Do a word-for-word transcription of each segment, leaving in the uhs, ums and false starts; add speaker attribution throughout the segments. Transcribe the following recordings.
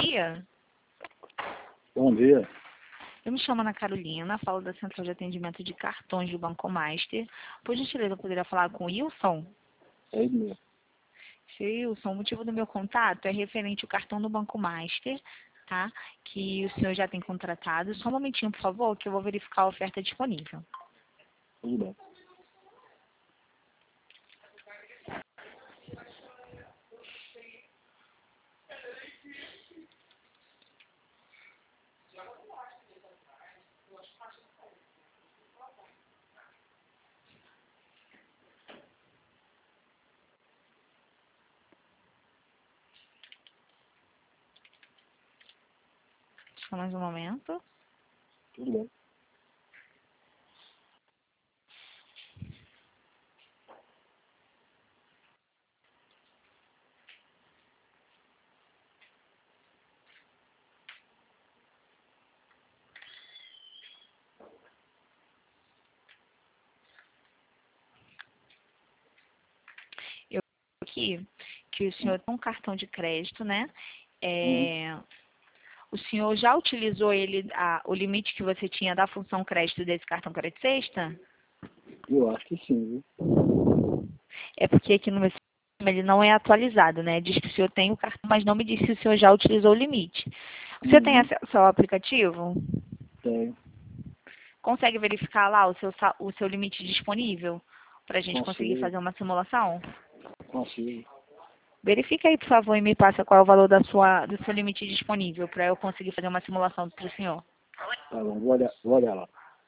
Speaker 1: dia.
Speaker 2: Bom dia.
Speaker 1: Eu me chamo Ana Carolina, falo da Central de Atendimento de Cartões do Banco Master. Por gentileza, eu poderia falar com o Wilson?
Speaker 2: É ele mesmo.
Speaker 1: Wilson, o motivo do meu contato é referente ao cartão do Banco Master, tá? Que o senhor já tem contratado. Só um momentinho, por favor, que eu vou verificar a oferta disponível.
Speaker 2: Tudo bem.
Speaker 1: Só mais um momento.
Speaker 2: Tudo bem.
Speaker 1: Eu aqui que o senhor tem um cartão de crédito, né?
Speaker 2: Uhum.
Speaker 1: É, o senhor já utilizou ele, a, o limite que você tinha da função crédito desse cartão crédito sexta?
Speaker 2: Eu acho que sim, viu?
Speaker 1: É porque aqui no meu sistema ele não é atualizado, né? Diz que o senhor tem o cartão, mas não me diz se o senhor já utilizou o limite. O senhor tem
Speaker 2: Uhum.
Speaker 1: acesso ao aplicativo?
Speaker 2: Tenho.
Speaker 1: Consegue verificar lá o seu, sa- o seu limite disponível para a gente conseguir
Speaker 2: Consigo.
Speaker 1: fazer uma simulação?
Speaker 2: Consigo.
Speaker 1: Verifica aí, por favor, e me passa qual é o valor da sua, do seu limite disponível para eu conseguir fazer uma simulação para o senhor.
Speaker 2: Tá bom, vou olhar, vou olhar lá.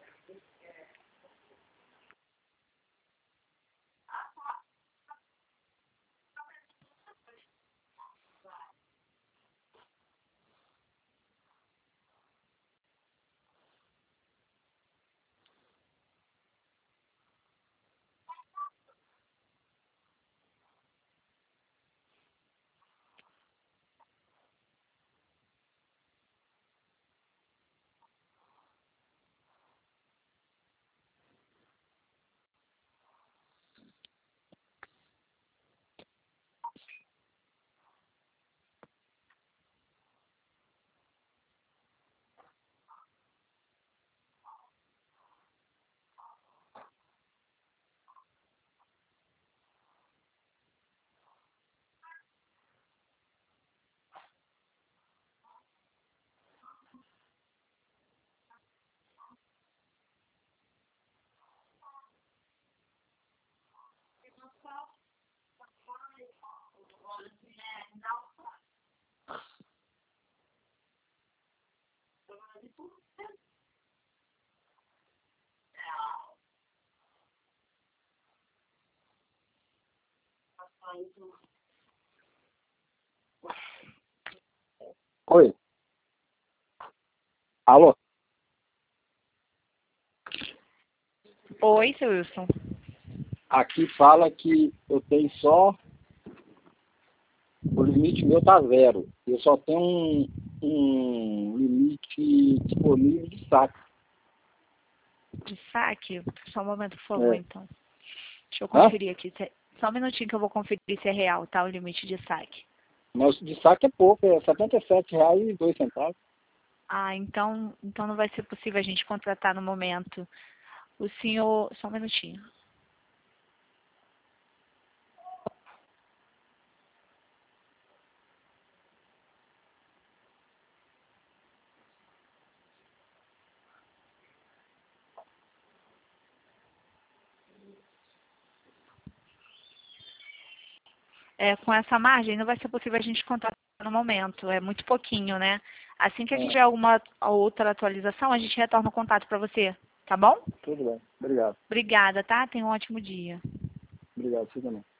Speaker 2: Oi. Alô?
Speaker 1: Oi, seu Wilson.
Speaker 2: Aqui fala que eu tenho só... O limite meu tá zero. Eu só tenho um, um limite disponível de saque.
Speaker 1: De saque? Só um momento, por favor,
Speaker 2: É.
Speaker 1: então. Deixa eu
Speaker 2: Hã?
Speaker 1: conferir aqui. se- Só um minutinho que eu vou conferir se é real, tá? O limite de saque.
Speaker 2: Mas de saque é pouco, é setenta e sete reais e dois centavos.
Speaker 1: Ah, então, então não vai ser possível a gente contratar no momento. O senhor... Só um minutinho. É, com essa margem não vai ser possível a gente contratar no momento. É muito pouquinho, né? Assim que a gente
Speaker 2: É.
Speaker 1: tiver alguma outra atualização, a gente retorna o contato para você. Tá bom?
Speaker 2: Tudo bem. Obrigado.
Speaker 1: Obrigada, tá? Tenha um ótimo dia.
Speaker 2: Obrigado, você também.